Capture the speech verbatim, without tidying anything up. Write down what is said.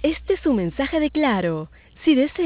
Este es un mensaje de Claro. Si desea